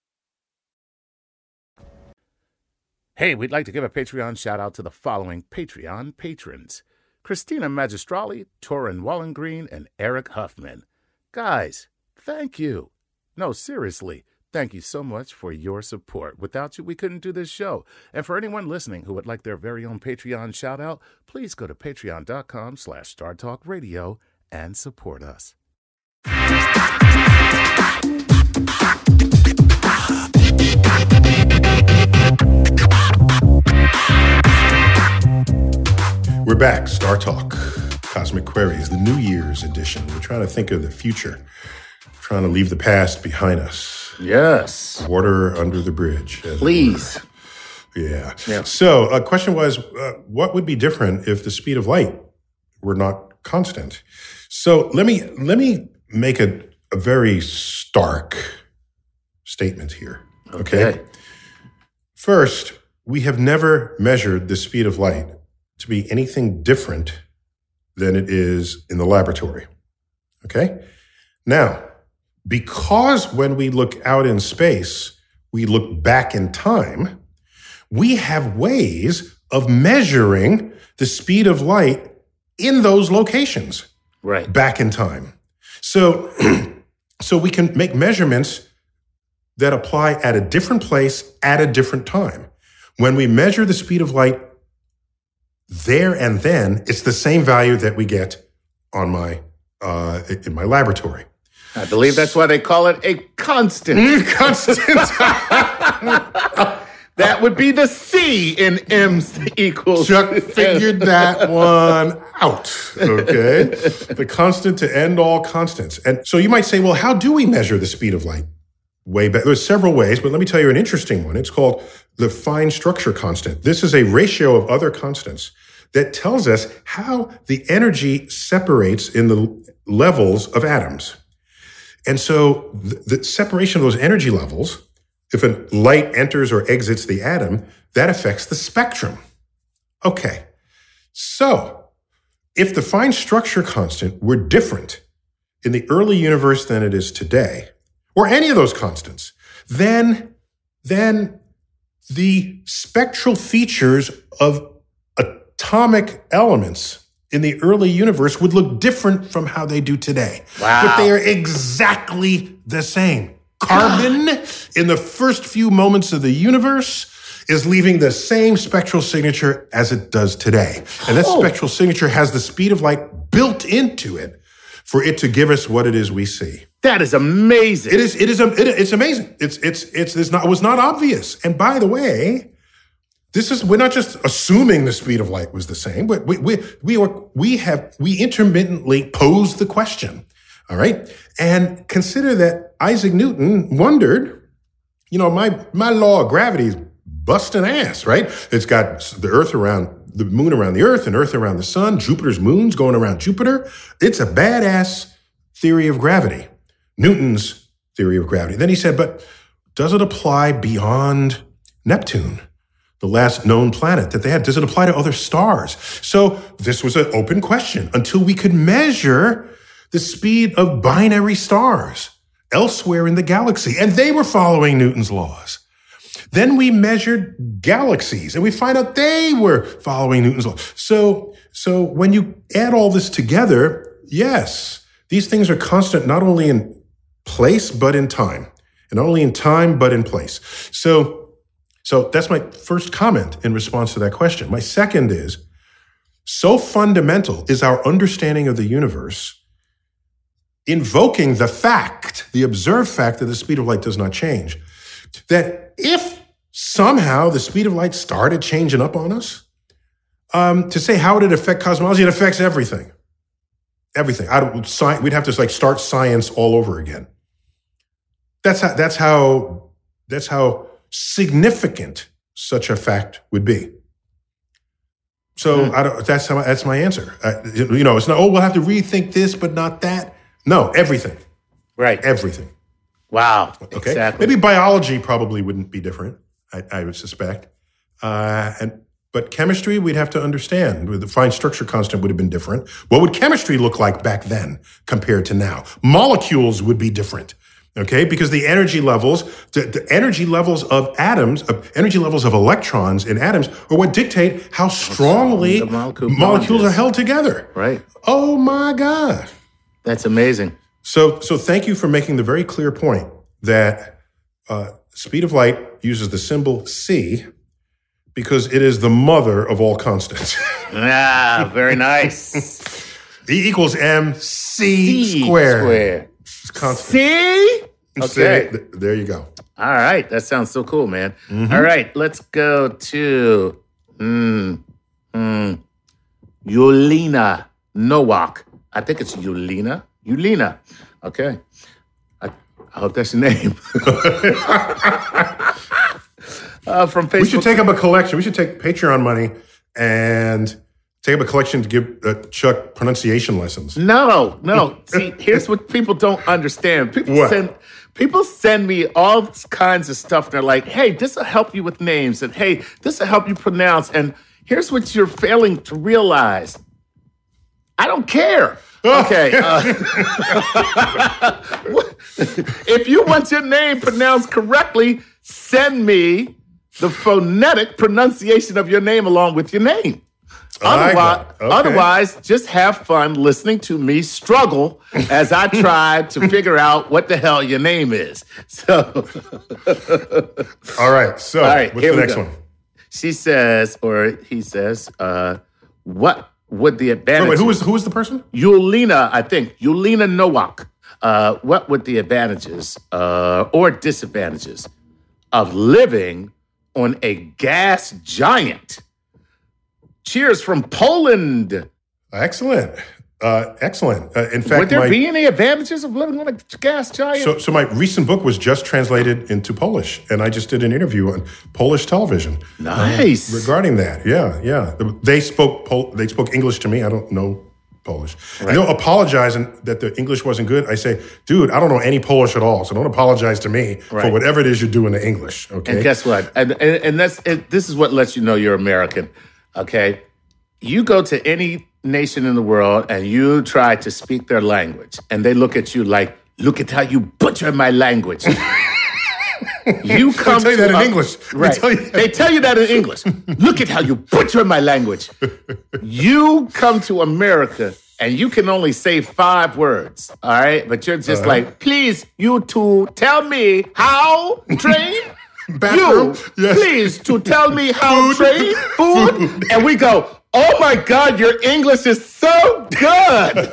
Hey, we'd like to give a Patreon shout-out to the following Patreon patrons: Christina Magistrali, Torin Wallengreen, and Eric Huffman. Guys, thank you. No, seriously, thank you so much for your support. Without you, we couldn't do this show. And for anyone listening who would like their very own Patreon shout-out, please go to patreon.com slash StarTalkRadio and support us. We're back. Star Talk, Cosmic Queries, the New Year's edition. We're trying to think of the future, trying to leave the past behind us. Yes. Water under the bridge. Please. Yeah. yeah. So a uh, question was, uh, what would be different if the speed of light were not constant? So let me let me make a, a very stark statement here. Okay? Okay. First, we have never measured the speed of light to be anything different than it is in the laboratory. Okay? Now, because when we look out in space, we look back in time, we have ways of measuring the speed of light in those locations. Right. Back in time. So, so we can make measurements that apply at a different place at a different time. When we measure the speed of light there and then, it's the same value that we get on my uh, in my laboratory. I believe that's why they call it a constant. Constant. That would be the C in M's equals. Chuck figured that one out, okay? The constant to end all constants. And so you might say, well, how do we measure the speed of light? Way back. There's several ways, but let me tell you an interesting one. It's called the fine structure constant. This is a ratio of other constants that tells us how the energy separates in the levels of atoms. And so the, the separation of those energy levels, if a light enters or exits the atom, that affects the spectrum. Okay. So if the fine structure constant were different in the early universe than it is today, or any of those constants, then, then the spectral features of atomic elements in the early universe would look different from how they do today. Wow. But they are exactly the same. Carbon, in the first few moments of the universe, is leaving the same spectral signature as it does today. And that oh. spectral signature has the speed of light built into it for it to give us what it is we see. That is amazing. It is. It is. It, it's amazing. It's. It's. It's. It's not. It was not obvious. And by the way, this is. We're not just assuming the speed of light was the same, but we we we are, we have we intermittently posed the question. All right, and consider that Isaac Newton wondered. You know, my my law of gravity is busting ass. Right? It's got the Earth around the moon around the Earth and Earth around the sun. Jupiter's moons going around Jupiter. It's a badass theory of gravity. Newton's theory of gravity. Then he said, but does it apply beyond Neptune, the last known planet that they had? Does it apply to other stars? So this was an open question until we could measure the speed of binary stars elsewhere in the galaxy. And they were following Newton's laws. Then we measured galaxies and we find out they were following Newton's law. So, so when you add all this together, yes, these things are constant not only in place, but in time. And not only in time, but in place. So, so that's my first comment in response to that question. My second is, so fundamental is our understanding of the universe, invoking the fact, the observed fact that the speed of light does not change, that if somehow the speed of light started changing up on us, um, to say how would it affect cosmology? It affects everything. Everything. I don't, sci- we'd have to like start science all over again. That's how, that's how, that's how significant such a fact would be. So mm. I don't, that's how, that's my answer. Uh, you know, it's not, oh, we'll have to rethink this, but not that. No, everything. Right. Everything. Wow. Okay. Exactly. Maybe biology probably wouldn't be different. I, I would suspect. Uh, and But chemistry, we'd have to understand. The fine structure constant would have been different. What would chemistry look like back then compared to now? Molecules would be different. Okay, because the energy levels, the, the energy levels of atoms, of energy levels of electrons in atoms are what dictate how strongly the molecule molecules are held together. Right. Oh my God. That's amazing. So, so thank you for making the very clear point that uh, speed of light uses the symbol c because it is the mother of all constants. Ah, very nice. E equals mc C squared. squared. Constant. See? Okay. Th- There you go. All right. That sounds so cool, man. Mm-hmm. All right. Let's go to mm, mm, Yulina Nowak. I think it's Yulina. Yulina. Okay. I, I hope that's your name. uh, from Facebook. We should take up a collection. We should take Patreon money and take up a collection to give uh, Chuck pronunciation lessons. No, no. See, here's what people don't understand. People What? send people send me all kinds of stuff. They're like, hey, this will help you with names. And hey, this will help you pronounce. And here's what you're failing to realize. I don't care. Okay. Uh, if you want your name pronounced correctly, send me the phonetic pronunciation of your name along with your name. I Otherwise, got it. Okay. otherwise, just have fun listening to me struggle as I try to figure out what the hell your name is. So, All right. So, all right, what's here the we next go. one? She says, or he says, uh, what would the Wait, advantage? wait, who was who was the person? Yulina, I think. Yulina Nowak. Uh, what would the advantages uh, or disadvantages of living on a gas giant? Cheers from Poland. Excellent. Uh, excellent. Uh, in fact, Would there my, be any advantages of living on a gas giant? so, so my recent book was just translated into Polish, and I just did an interview on Polish television nice. regarding that. Yeah, yeah. They spoke Pol- they spoke English to me. I don't know Polish. Right. And they'll apologize and that the English wasn't good. I say, dude, I don't know any Polish at all, so don't apologize to me for Right. whatever it is you're doing to English. Okay. And guess what? And, and, and that's it, this is what lets you know you're American. Okay, you go to any nation in the world and you try to speak their language, and they look at you like, "Look at how you butcher my language." You come tell you to that in a- English. They right? tell you that. They tell you that in English. Look at how you butcher my language. You come to America and you can only say five words, all right? But you're just Uh-huh. like, please, you two, tell me how train. Bathroom? You, Yes. please, to tell me how Food. train food. And we go, oh my God, your English is so good.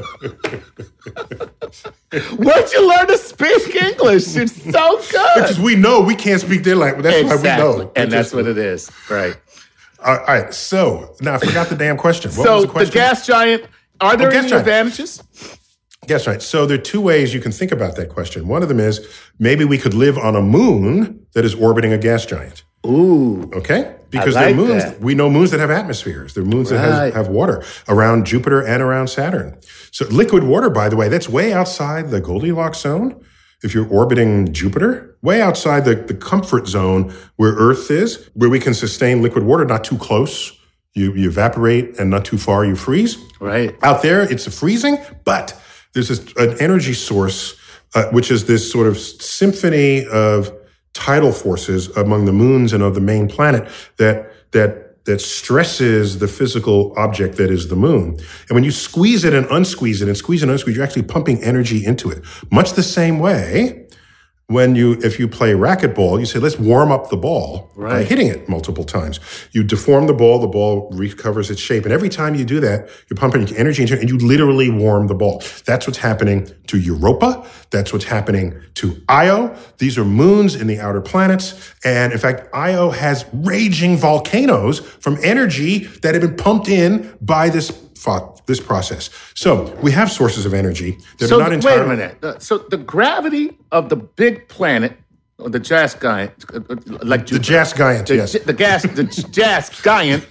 Where'd you learn to speak English? It's so good. Because we know we can't speak their language. That's why we know. And It's that's just- what it is. Right. All right. So now I forgot the damn question. What so was the the, question? gas giant, are there Oh, gas any giant. advantages? That's right. So there are two ways you can think about that question. One of them is maybe we could live on a moon that is orbiting a gas giant. Ooh. Okay? Because I like there are moons, that. we know moons that have atmospheres. There are moons that Right. have, have water around Jupiter and around Saturn. So liquid water, by the way, that's way outside the Goldilocks zone. If you're orbiting Jupiter, way outside the, the comfort zone where Earth is, where we can sustain liquid water, not too close. You, you evaporate, and not too far, you freeze. Right. Out there, it's freezing, but there's this, an energy source, uh, which is this sort of symphony of tidal forces among the moons and of the main planet that that that stresses the physical object that is the moon. And when you squeeze it and unsqueeze it and squeeze it and unsqueeze, you're actually pumping energy into it. Much the same way when you, if you play racquetball, you say, let's warm up the ball by Right. hitting it multiple times. You deform the ball, the ball recovers its shape. And every time you do that, you're pumping energy into it and you literally warm the ball. That's what's happening to Europa. That's what's happening to Io. These are moons in the outer planets. And in fact, Io has raging volcanoes from energy that have been pumped in by this fo- this process. So we have sources of energy that So are not entirely... wait a minute. Uh, So the gravity of the big planet, or the gas giant, uh, uh, like The gas giant, the, yes. the gas, the gas giant,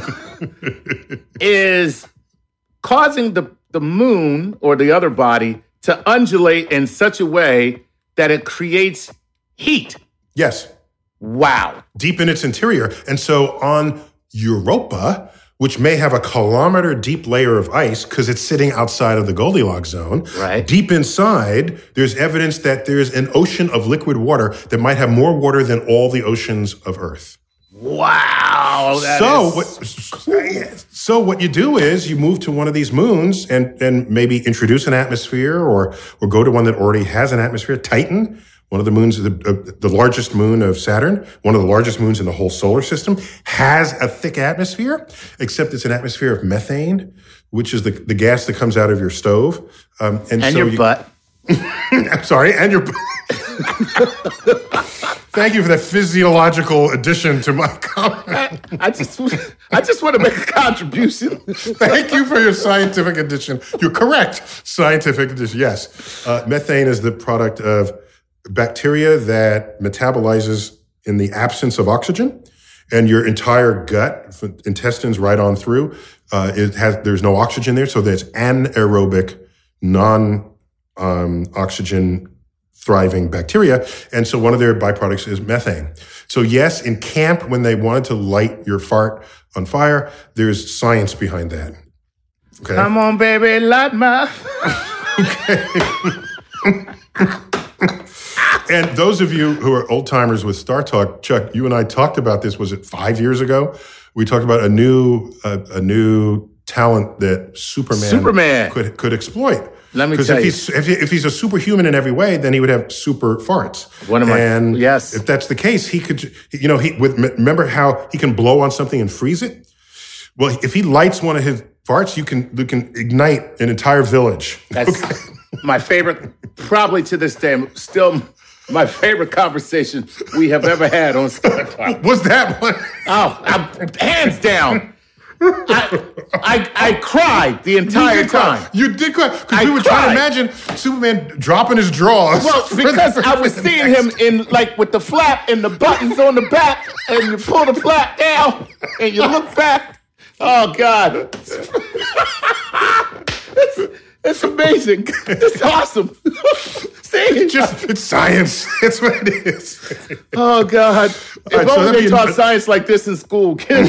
is causing the the moon or the other body to undulate in such a way that it creates heat. Yes. Wow. Deep in its interior. And so on Europa, which may have a kilometer deep layer of ice because it's sitting outside of the Goldilocks zone. Right. Deep inside, there's evidence that there's an ocean of liquid water that might have more water than all the oceans of Earth. Wow. That so, is... what, so what you do is you move to one of these moons and, and maybe introduce an atmosphere or, or go to one that already has an atmosphere. Titan, one of the moons, the, uh, the largest moon of Saturn, one of the largest moons in the whole solar system, has a thick atmosphere, except it's an atmosphere of methane, which is the, the gas that comes out of your stove. Um, and and so your you, butt. I'm sorry, and your butt. Thank you for that physiological addition to my comment. I, I just, I just want to make a contribution. Thank you for your scientific addition. You're correct. Scientific addition, yes. Uh, methane is the product of bacteria that metabolizes in the absence of oxygen, and your entire gut, intestines right on through, uh, it has there's no oxygen there, so there's anaerobic, non um, oxygen thriving bacteria, and so one of their byproducts is methane. So yes, in camp, when they wanted to light your fart on fire, there's science behind that. Okay. Come on, baby, light my. And those of you who are old timers with Star Talk, Chuck, you and I talked about this. Was it five years ago? We talked about a new uh, a new talent that Superman, Superman. could could exploit. Let me Because tell if you. he's if, he, if he's a superhuman in every way, then he would have super farts. One of my- and yes. if that's the case, he could. You know, he with remember how he can blow on something and freeze it. Well, if he lights one of his farts, you can you can ignite an entire village. That's my favorite, probably to this day, still my favorite conversation we have ever had on Star Talk. Was that one? Oh, I'm, hands down. I, I I cried the entire you did cry. time. You did cry because I we were trying to cried. imagine Superman dropping his drawers. Well, because I was seeing him in like with the flap and the buttons on the back, and you pull the flap down and you look back. Oh God, it's it's amazing. It's awesome. See, It's just it's science. It's what it is. oh God, if right, so only that'd they be- taught science like this in school, kids,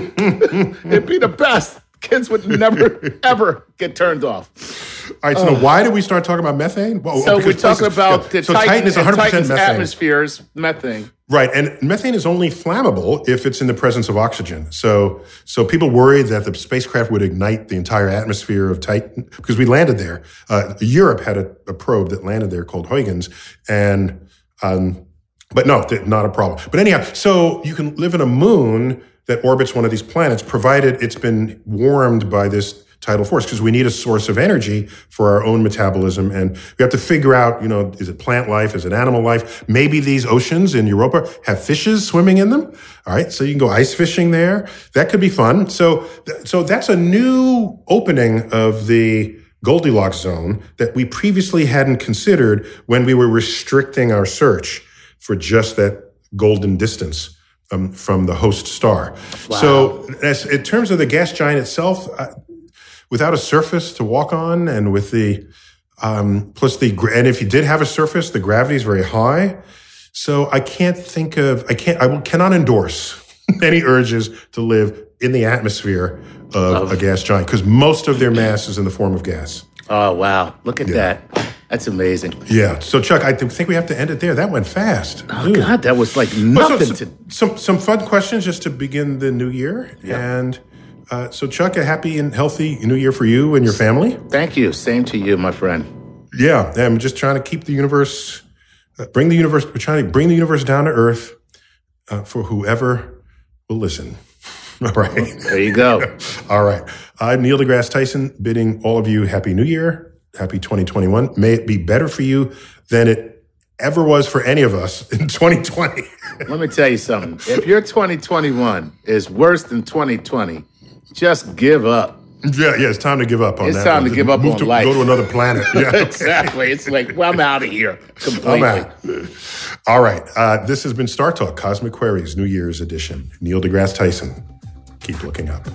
it'd be the best. Kids would never ever get turned off. All right. So now why did we start talking about methane? Well, So because we're talking places- about yeah. the so Titan, Titan is and one hundred percent Titan's methane. atmospheres, methane. Right, and methane is only flammable if it's in the presence of oxygen. So, so people worried that the spacecraft would ignite the entire atmosphere of Titan because we landed there. Uh, Europe had a, a probe that landed there called Huygens, and um, but no, th- not a problem. But anyhow, so you can live in a moon that orbits one of these planets, provided it's been warmed by this tidal force, because we need a source of energy for our own metabolism. And we have to figure out, you know, is it plant life? Is it animal life? Maybe these oceans in Europa have fishes swimming in them. All right. So you can go ice fishing there. That could be fun. So, so that's a new opening of the Goldilocks zone that we previously hadn't considered when we were restricting our search for just that golden distance um, from the host star. Wow. So as, in terms of the gas giant itself, uh, without a surface to walk on, and with the um, plus the and if you did have a surface, the gravity is very high. So I can't think of I can't I cannot endorse any urges to live in the atmosphere of a gas giant, because most of their mass is in the form of gas. Oh wow! Look at Yeah. that. That's amazing. Yeah. So Chuck, I th- think we have to end it there. That went fast. Oh Ooh. God, that was like But nothing so, to. some some fun questions just to begin the new year. And uh, so Chuck, a happy and healthy new year for you and your family. Thank you. Same to you, my friend. Yeah, I'm just trying to keep the universe, uh, bring the universe, we're trying to bring the universe down to earth uh, for whoever will listen. All right. There you go. All right. I'm Neil deGrasse Tyson, bidding all of you Happy New Year, Happy twenty twenty-one. May it be better for you than it ever was for any of us in twenty twenty. Let me tell you something. If your twenty twenty-one is worse than twenty twenty, just give up. Yeah, yeah, it's time to give up on It's that. time one. to give up Move on to, life. Go to another planet. Yeah, okay. Exactly. It's like, well, I'm out of here completely. I'm out. All right. Uh, this has been Star Talk, Cosmic Queries, New Year's edition. Neil deGrasse Tyson. Keep looking up.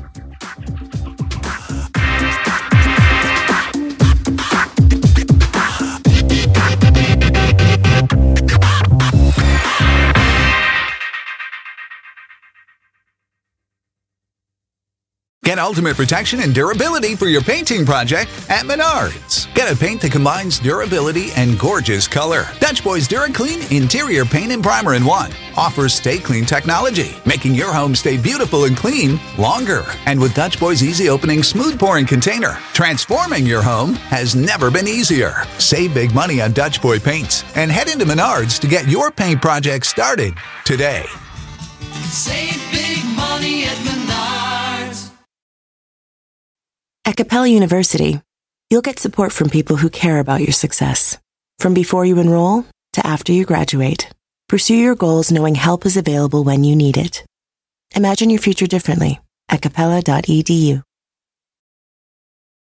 Get ultimate protection and durability for your painting project at Menards. Get a paint that combines durability and gorgeous color. Dutch Boy's DuraClean Interior Paint and Primer in one offers Stay Clean technology, making your home stay beautiful and clean longer. And with Dutch Boy's easy opening, smooth pouring container, transforming your home has never been easier. Save big money on Dutch Boy paints and head into Menards to get your paint project started today. Save big money at Menards. At Capella University, you'll get support from people who care about your success. From before you enroll to after you graduate, pursue your goals knowing help is available when you need it. Imagine your future differently at capella dot e d u.